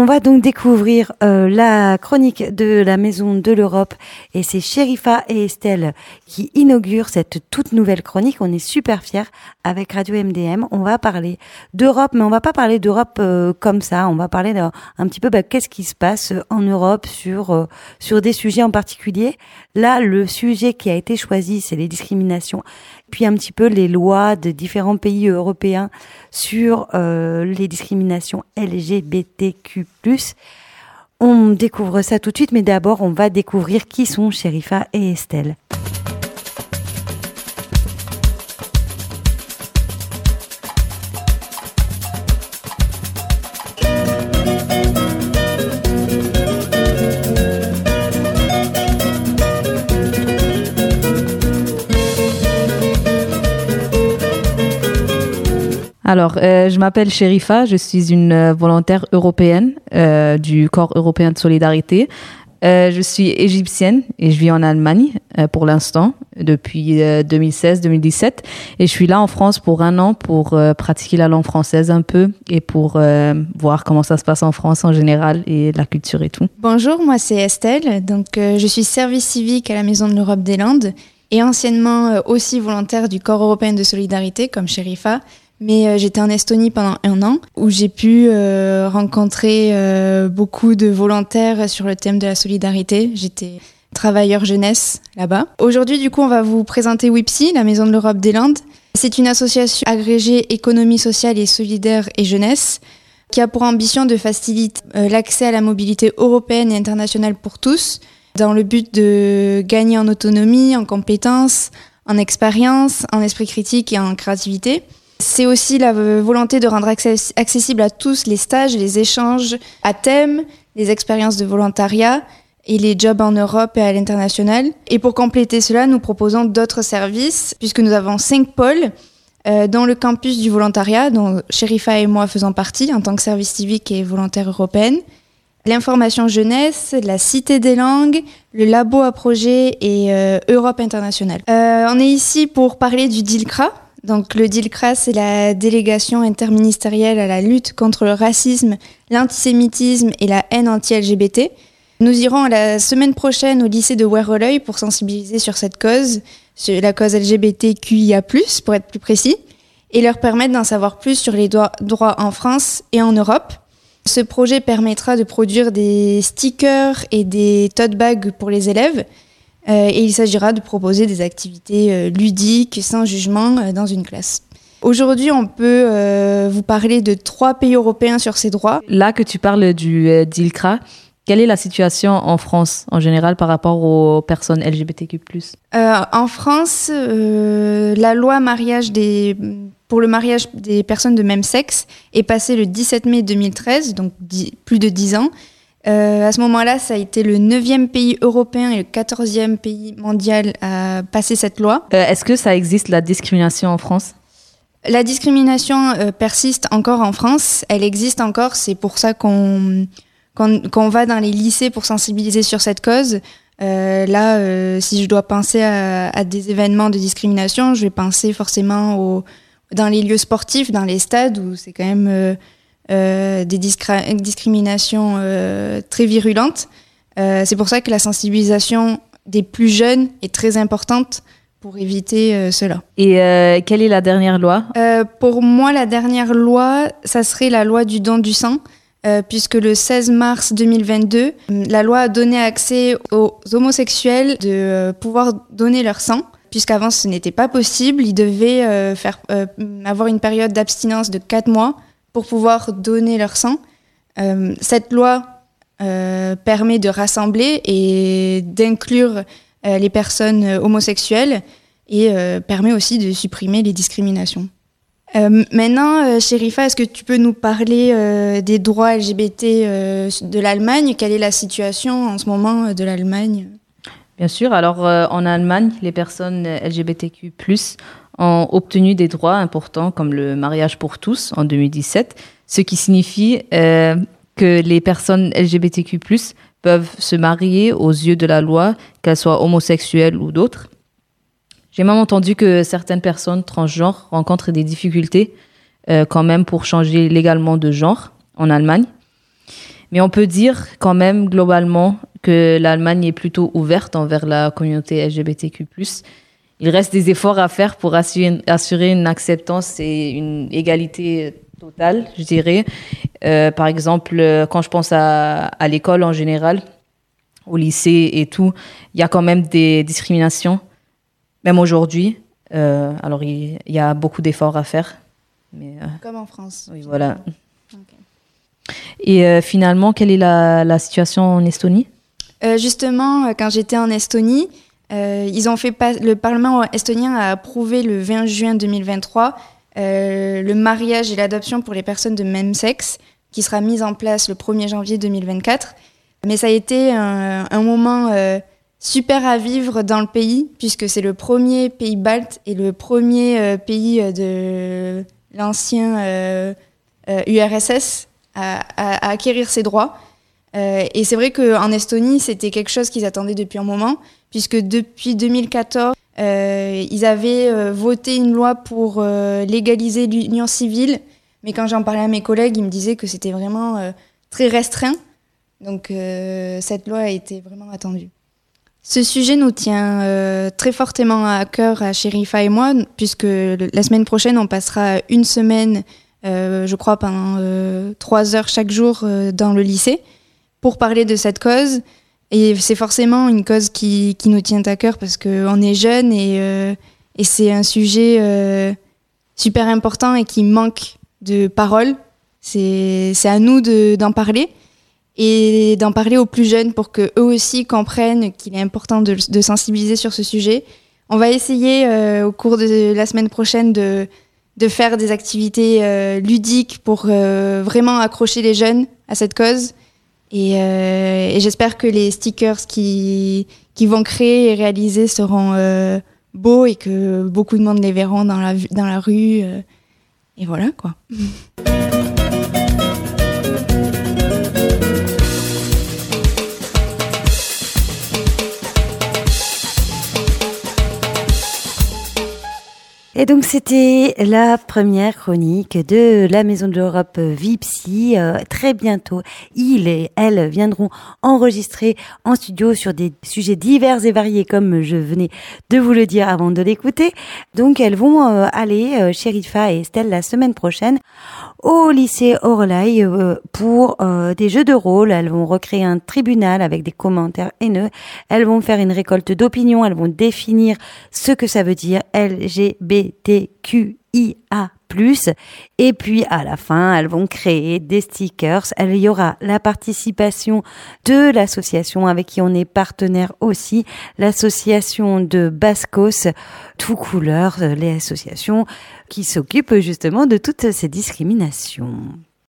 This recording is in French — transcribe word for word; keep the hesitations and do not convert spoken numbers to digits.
va donc découvrir euh, la chronique de la Maison de l'Europe et c'est Chérifa et Estelle qui inaugurent cette toute nouvelle chronique. On est super fiers avec Radio M D M. On va parler d'Europe, mais on va pas parler d'Europe euh, comme ça. On va parler d'un un petit peu bah, qu'est-ce qui se passe en Europe sur euh, sur des sujets en particulier. Là, le sujet qui a été choisi, c'est les discriminations, puis un petit peu les lois de différents pays européens sur euh, les discriminations L G B T Q plus. On découvre ça tout de suite, mais d'abord, on va découvrir qui sont Chérifa et Estelle. Alors, euh, je m'appelle Chérifa, je suis une euh, volontaire européenne euh, du Corps européen de solidarité. Euh, je suis égyptienne et je vis en Allemagne euh, pour l'instant, depuis euh, deux mille seize deux mille dix-sept. Et je suis là en France pour un an pour euh, pratiquer la langue française un peu et pour euh, voir comment ça se passe en France en général et la culture et tout. Bonjour, moi c'est Estelle. Donc, euh, je suis service civique à la Maison de l'Europe des Landes et anciennement euh, aussi volontaire du Corps européen de solidarité comme Chérifa. Mais euh, j'étais en Estonie pendant un an où j'ai pu euh, rencontrer euh, beaucoup de volontaires sur le thème de la solidarité. J'étais travailleur jeunesse là-bas. Aujourd'hui, du coup, on va vous présenter WIPSI, la Maison de l'Europe des Landes. C'est une association agrégée économie sociale et solidaire et jeunesse qui a pour ambition de faciliter euh, l'accès à la mobilité européenne et internationale pour tous dans le but de gagner en autonomie, en compétences, en expérience, en esprit critique et en créativité. C'est aussi la volonté de rendre access- accessible à tous les stages, les échanges à thème, les expériences de volontariat et les jobs en Europe et à l'international. Et pour compléter cela, nous proposons d'autres services, puisque nous avons cinq pôles, euh, dont le campus du volontariat, dont Chérifa et moi faisons partie en tant que service civique et volontaire européenne, l'information jeunesse, la cité des langues, le labo à projet et euh, Europe internationale. Euh, on est ici pour parler du DILCRA. Donc le DILCRA, c'est la délégation interministérielle à la lutte contre le racisme, l'antisémitisme et la haine anti-L G B T. Nous irons la semaine prochaine au lycée de Oueroleuil pour sensibiliser sur cette cause, sur la cause L G B T Q I A plus, pour être plus précis, et leur permettre d'en savoir plus sur les droits, droits en France et en Europe. Ce projet permettra de produire des stickers et des tote bags pour les élèves. Euh, et il s'agira de proposer des activités euh, ludiques, sans jugement, euh, dans une classe. Aujourd'hui, on peut euh, vous parler de trois pays européens sur ces droits. Là que tu parles du euh, DILCRA, quelle est la situation en France en général par rapport aux personnes L G B T Q plus ? euh, En France, euh, la loi mariage des, pour le mariage des personnes de même sexe est passée le dix-sept mai deux mille treize, donc dix, plus de dix ans. Euh, à ce moment-là, ça a été le neuvième pays européen et le quatorzième pays mondial à passer cette loi. Euh, est-ce que ça existe la discrimination en France ? La discrimination euh, persiste encore en France. Elle existe encore. C'est pour ça qu'on, qu'on, qu'on va dans les lycées pour sensibiliser sur cette cause. Euh, là, euh, si je dois penser à, à des événements de discrimination, je vais penser forcément au, dans les lieux sportifs, dans les stades où c'est quand même... Euh, Euh, des discra- discriminations euh, très virulentes. Euh, c'est pour ça que la sensibilisation des plus jeunes est très importante pour éviter euh, cela. Et euh, quelle est la dernière loi ? euh, Pour moi, la dernière loi, ça serait la loi du don du sang, euh, puisque le seize mars deux mille vingt-deux, la loi a donné accès aux homosexuels de euh, pouvoir donner leur sang, puisqu'avant ce n'était pas possible. Ils devaient euh, faire, euh, avoir une période d'abstinence de quatre mois pour pouvoir donner leur sang. Euh, cette loi euh, permet de rassembler et d'inclure euh, les personnes homosexuelles et euh, permet aussi de supprimer les discriminations. Euh, maintenant, euh, Chérifa, est-ce que tu peux nous parler euh, des droits L G B T euh, de l'Allemagne ? Quelle est la situation en ce moment de l'Allemagne ? Bien sûr. Alors, euh, en Allemagne, les personnes L G B T Q plus, ont obtenu des droits importants comme le mariage pour tous en deux mille dix-sept, ce qui signifie euh, que les personnes L G B T Q plus, peuvent se marier aux yeux de la loi, qu'elles soient homosexuelles ou d'autres. J'ai même entendu que certaines personnes transgenres rencontrent des difficultés euh, quand même pour changer légalement de genre en Allemagne. Mais on peut dire quand même globalement que l'Allemagne est plutôt ouverte envers la communauté L G B T Q plus. Il reste des efforts à faire pour assurer, assurer une acceptance et une égalité totale, je dirais. Euh, par exemple, quand je pense à, à l'école en général, au lycée et tout, il y a quand même des discriminations, même aujourd'hui. Euh, alors, il, il y a beaucoup d'efforts à faire. Mais, euh, Comme en France. Oui, voilà. Okay. Et euh, finalement, quelle est la, la situation en Estonie ? euh, Justement, quand j'étais en Estonie, euh, ils ont fait pas, le Parlement estonien a approuvé le vingt juin deux mille vingt-trois euh, le mariage et l'adoption pour les personnes de même sexe, qui sera mise en place le premier janvier deux mille vingt-quatre. Mais ça a été un, un moment euh, super à vivre dans le pays, puisque c'est le premier pays balte et le premier euh, pays de l'ancien euh, euh, U R S S à, à, à acquérir ses droits. Euh, et c'est vrai qu'en Estonie, c'était quelque chose qu'ils attendaient depuis un moment, puisque depuis deux mille quatorze, euh, ils avaient euh, voté une loi pour euh, légaliser l'union civile. Mais quand j'en parlais à mes collègues, ils me disaient que c'était vraiment euh, très restreint. Donc euh, cette loi a été vraiment attendue. Ce sujet nous tient euh, très fortement à cœur à Sherifa et moi, puisque le, la semaine prochaine, on passera une semaine, euh, je crois, pendant euh, trois heures chaque jour euh, dans le lycée, pour parler de cette cause. Et c'est forcément une cause qui, qui nous tient à cœur parce qu'on est jeunes et, euh, et c'est un sujet euh, super important et qui manque de parole. C'est, c'est à nous de, d'en parler et d'en parler aux plus jeunes pour qu'eux aussi comprennent qu'il est important de, de sensibiliser sur ce sujet. On va essayer euh, au cours de la semaine prochaine de, de faire des activités euh, ludiques pour euh, vraiment accrocher les jeunes à cette cause. Et, euh, et j'espère que les stickers qui, qui vont créer et réaliser seront euh, beaux et que beaucoup de monde les verront dans la, dans la rue. Euh, et voilà, quoi. Et donc, c'était la première chronique de la Maison de l'Europe Vipsy. Euh, très bientôt, ils et elles viendront enregistrer en studio sur des sujets divers et variés, comme je venais de vous le dire avant de l'écouter. Donc, elles vont euh, aller, euh, Sherifa et Estelle, la semaine prochaine, au lycée Orlai euh, pour euh, des jeux de rôle. Elles vont recréer un tribunal avec des commentaires haineux. Elles vont faire une récolte d'opinions. Elles vont définir ce que ça veut dire L G B T Q I A plus. Et puis à la fin, elles vont créer des stickers. Il y aura la participation de l'association avec qui on est partenaire aussi, l'association de Bascos, tout couleur, les associations qui s'occupent justement de toutes ces discriminations.